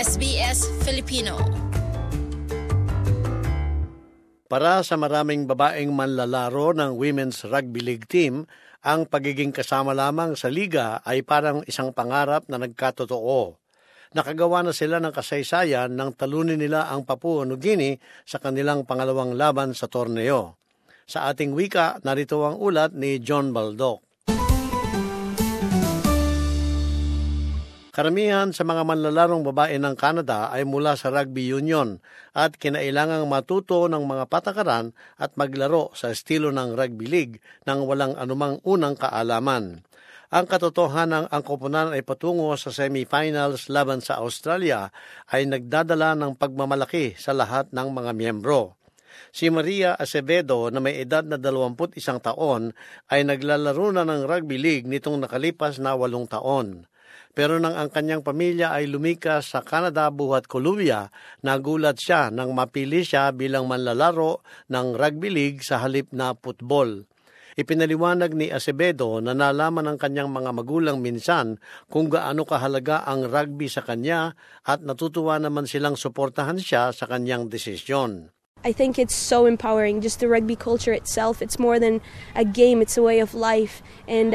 SBS Filipino. Para sa maraming babaeng manlalaro ng Women's Rugby League team, ang pagiging kasama lamang sa liga ay parang isang pangarap na nagkatotoo. Nakagawa na sila ng kasaysayan nang talunin nila ang Papua New Guinea sa kanilang pangalawang laban sa torneo. Sa ating wika, narito ang ulat ni John Baldock. Karamihan sa mga manlalarong babae ng Canada ay mula sa rugby union at kinailangang matuto ng mga patakaran at maglaro sa estilo ng rugby league nang walang anumang unang kaalaman. Ang katotohanan ang koponan ay patungo sa semifinals laban sa Australia ay nagdadala ng pagmamalaki sa lahat ng mga miyembro. Si Maria Acevedo na may edad na 21 taon ay naglalaro na ng rugby league nitong nakalipas na 8 taon. Pero nang ang kanyang pamilya ay lumikas sa Canada buhat Columbia, nagulat siya nang mapili siya bilang manlalaro ng rugby league sa halip na football. Ipinaliwanag ni Acevedo na nalaman ng kanyang mga magulang minsan kung gaano kahalaga ang rugby sa kanya at natutuwa naman silang suportahan siya sa kanyang desisyon. I think it's so empowering, just the rugby culture itself. It's more than a game, it's a way of life. And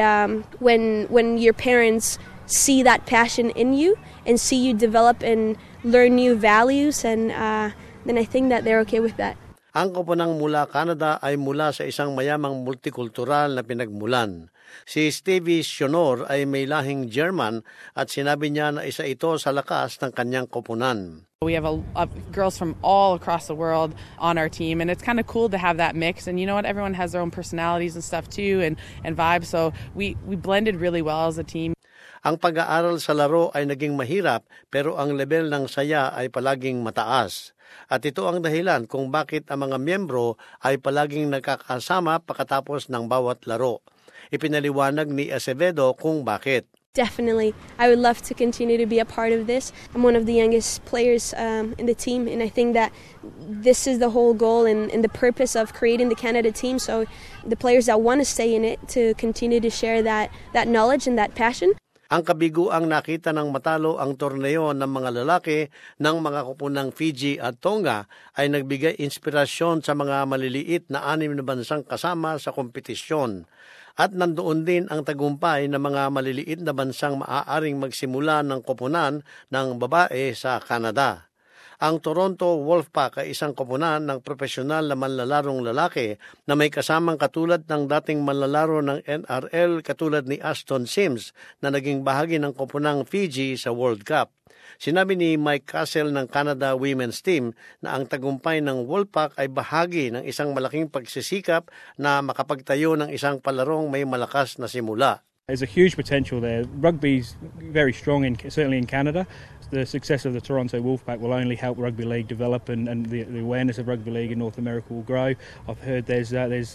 when your parents see that passion in you and see you develop and learn new values, and then I think that they're okay with that. Ang koponang mula Canada ay mula sa isang mayamang multikultural na pinagmulan. Si Stevie Sionor ay may lahing German at sinabi niya na isa ito sa lakas ng kanyang koponan. We have girls from all across the world on our team, and it's kind of cool to have that mix. And you know what? Everyone has their own personalities and stuff too, and vibes. So we blended really well as a team. Ang pag-aaral sa laro ay naging mahirap pero ang level ng saya ay palaging mataas. At ito ang dahilan kung bakit ang mga miyembro ay palaging nagkakasama pagkatapos ng bawat laro. Ipinaliwanag ni Acevedo kung bakit. Definitely. I would love to continue to be a part of this. I'm one of the youngest players in the team, and I think that this is the whole goal and the purpose of creating the Canada team. So the players that want to stay in it to continue to share that knowledge and that passion. Ang kabiguang nakita ng matalo ang torneo ng mga lalaki ng mga koponang Fiji at Tonga ay nagbigay inspirasyon sa mga maliliit na 6 na bansang kasama sa kompetisyon. At nandoon din ang tagumpay ng mga maliliit na bansang maaaring magsimula ng koponan ng babae sa Canada. Ang Toronto Wolfpack ay isang koponan ng profesional na manlalarong lalaki na may kasamang katulad ng dating manlalaro ng NRL katulad ni Aston Sims na naging bahagi ng koponang Fiji sa World Cup. Sinabi ni Mike Castle ng Canada Women's Team na ang tagumpay ng Wolfpack ay bahagi ng isang malaking pagsisikap na makapagtayo ng isang palarong may malakas na simula. There's a huge potential there. Rugby's very strong, certainly in Canada. The success of the Toronto Wolfpack will only help rugby league develop, and the awareness of rugby league in North America will grow. I've heard there's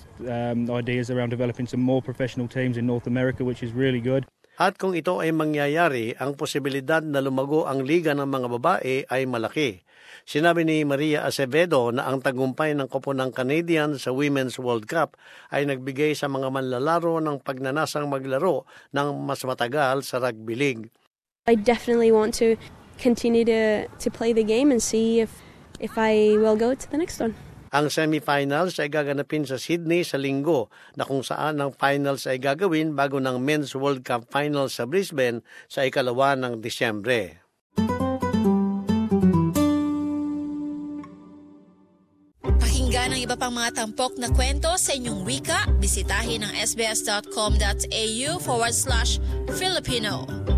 ideas around developing some more professional teams in North America, which is really good. At kung ito ay mangyayari, ang posibilidad na lumago ang liga ng mga babae ay malaki. Sinabi ni Maria Acevedo na ang tagumpay ng koponang Canadian sa Women's World Cup ay nagbigay sa mga manlalaro ng pagnanasang maglaro ng mas matagal sa rugby league. I definitely want to continue to play the game and see if I will go to the next one. Ang semifinals ay gaganapin sa Sydney sa Linggo na kung saan ang finals ay gagawin bago ng Men's World Cup Finals sa Brisbane sa 2 ng Disyembre. Pakinggan ang iba pang mga tampok na kwento sa inyong wika. Bisitahin ang sbs.com.au/Filipino.